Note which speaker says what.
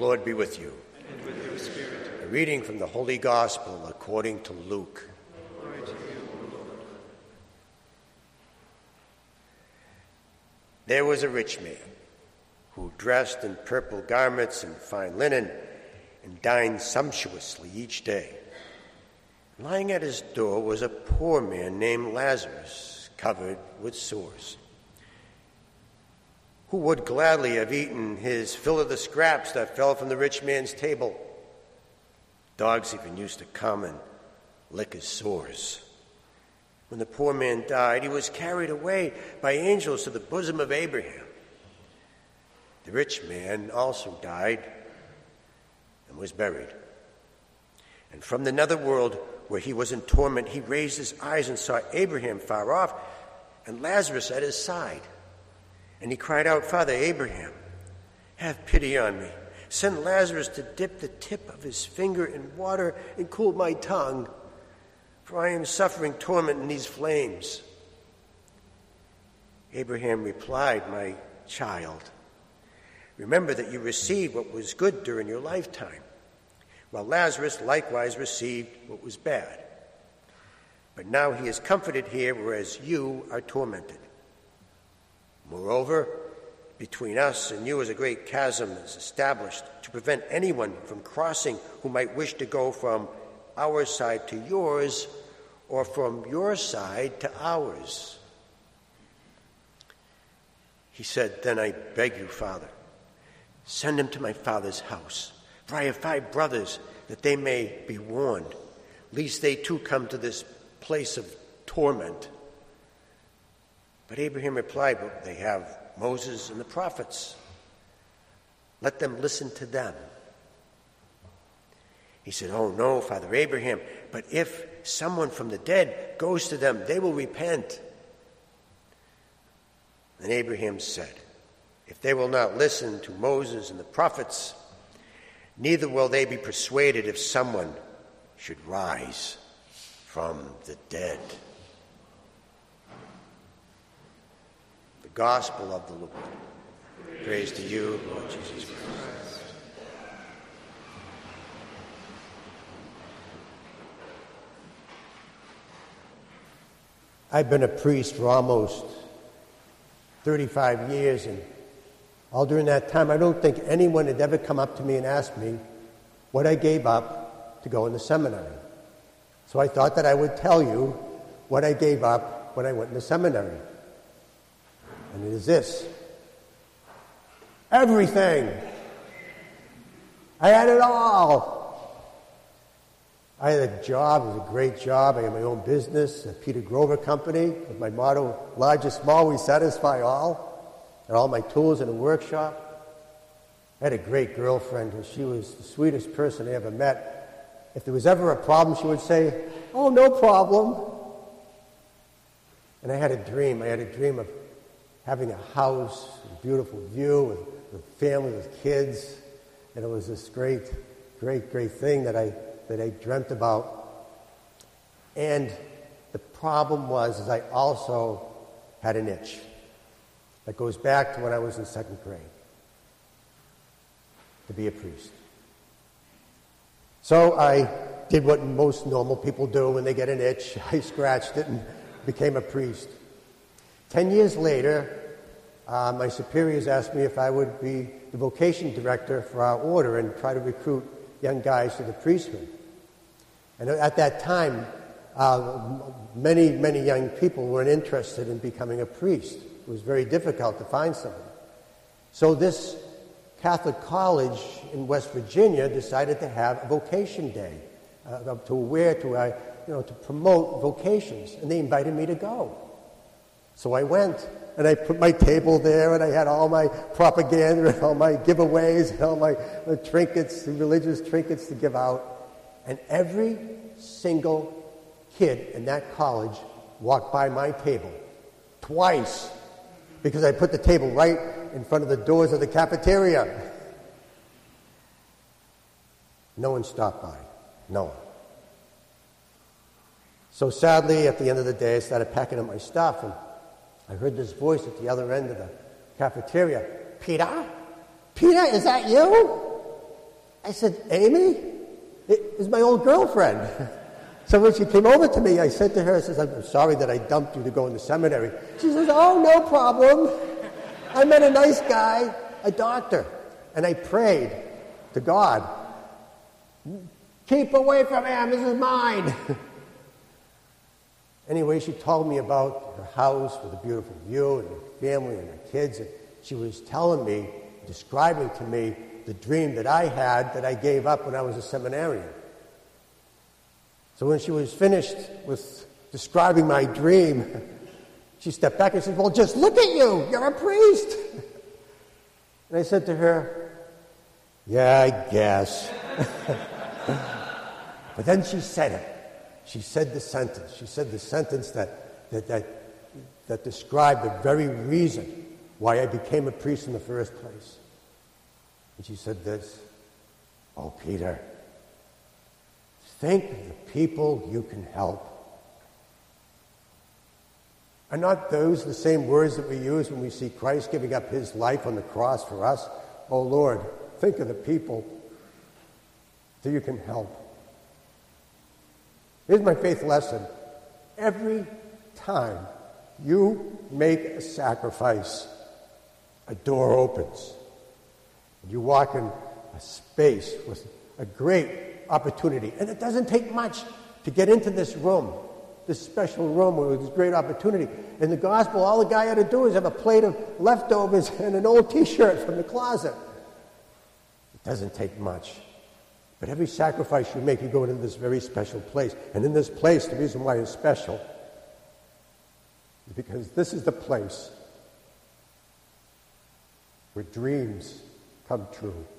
Speaker 1: Lord be with you.
Speaker 2: And with your spirit.
Speaker 1: A reading from the Holy Gospel according to Luke.
Speaker 2: Glory to you, O Lord.
Speaker 1: There was a rich man who dressed in purple garments and fine linen and dined sumptuously each day. Lying at his door was a poor man named Lazarus, covered with sores, who would gladly have eaten his fill of the scraps that fell from the rich man's table. Dogs even used to come and lick his sores. When the poor man died, he was carried away by angels to the bosom of Abraham. The rich man also died and was buried. And from the netherworld, where he was in torment, he raised his eyes and saw Abraham far off and Lazarus at his side. And he cried out, "Father Abraham, have pity on me. Send Lazarus to dip the tip of his finger in water and cool my tongue, for I am suffering torment in these flames." Abraham replied, "My child, remember that you received what was good during your lifetime, while Lazarus likewise received what was bad. But now he is comforted here, whereas you are tormented. Moreover, between us and you is a great chasm is established to prevent anyone from crossing who might wish to go from our side to yours or from your side to ours." He said, "Then I beg you, Father, send him to my father's house, for I have 5 brothers, that they may be warned, lest they too come to this place of torment." But Abraham replied, "Well, they have Moses and the prophets. Let them listen to them." He said, "Oh no, Father Abraham, but if someone from the dead goes to them, they will repent." Then Abraham said, "If they will not listen to Moses and the prophets, neither will they be persuaded if someone should rise from the dead." The Gospel of the Lord. Praise to you, Lord Jesus Christ. I've been a priest for almost 35 years, and all during that time, I don't think anyone had ever come up to me and asked me what I gave up to go in the seminary. So I thought that I would tell you what I gave up when I went into seminary. And it is this: everything. I had it all. I had a job, it was a great job. I had my own business, a Peter Grover company, with my motto, large or small, we satisfy all. And all my tools in a workshop. I had a great girlfriend, and she was the sweetest person I ever met. If there was ever a problem, she would say, "Oh, no problem." And I had a dream. I had a dream of having a house, a beautiful view, with family, with kids. And it was this great, great, great thing that I dreamt about. And the problem was I also had an itch that goes back to when I was in 2nd grade, to be a priest. So I did what most normal people do when they get an itch. I scratched it and became a priest. 10 years later, my superiors asked me if I would be the vocation director for our order and try to recruit young guys to the priesthood. And at that time, many, many young people weren't interested in becoming a priest. It was very difficult to find someone. So this Catholic college in West Virginia decided to have a vocation day to promote vocations, and they invited me to go. So I went, and I put my table there, and I had all my propaganda and all my giveaways and all my trinkets, religious trinkets to give out. And every single kid in that college walked by my table twice, because I put the table right in front of the doors of the cafeteria. No one stopped by. No one. So sadly, at the end of the day, I started packing up my stuff, and I heard this voice at the other end of the cafeteria. "Peter? Peter, is that you?"
Speaker 3: I said, Amy? It was my old girlfriend. So when she came over to me, I said to her, I said, I'm sorry that I dumped you to go in the seminary. She says, oh, no problem. I met a nice guy, a doctor. And I prayed to God, keep away from him, this is mine. Anyway, she told me about her house with a beautiful view and her family and her kids. And she was telling me, describing to me the dream that I had that I gave up when I was a seminarian. So when she was finished with describing my dream, she stepped back and said, well, just look at you. You're a priest. And I said to her, yeah, I guess. But then she said it. She said the sentence. She said the sentence that described the very reason why I became a priest in the first place. And she said this, oh, Peter, think of the people you can help. Are not those the same words that we use when we see Christ giving up his life on the cross for us? Oh, Lord, think of the people that you can help. Here's my faith lesson. Every time you make a sacrifice, a door opens. You walk in a space with a great opportunity. And it doesn't take much to get into this room, this special room with this great opportunity. In the gospel, all the guy had to do is have a plate of leftovers and an old T-shirt from the closet. It doesn't take much. But every sacrifice you make, you go into this very special place. And in this place, the reason why it's special is because this is the place where dreams come true.